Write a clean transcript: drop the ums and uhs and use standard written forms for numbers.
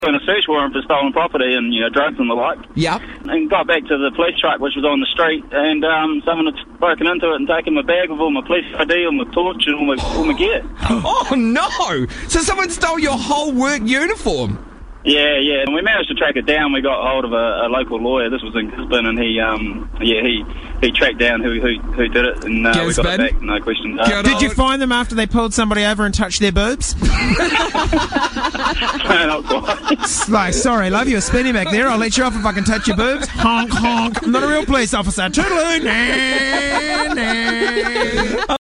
doing a search warrant for stolen property and, drugs and the like. Yep. And got back to the police truck, which was on the street, and someone had broken into it and taken my bag with all my police ID, all my torch, and all my gear. Oh, no! So someone stole your whole work uniform? Yeah. And we managed to track it down. We got hold of a local lawyer. This was in Gisborne, and he tracked down who did it, and we got it back, no questions asked. Did you find them after they pulled somebody over and touched their boobs? No, not quite. Like, sorry, love, you were spinning back there. I'll let you off if I can touch your boobs. Honk, honk. I'm not a real police officer. Toodaloo. Nah, nah.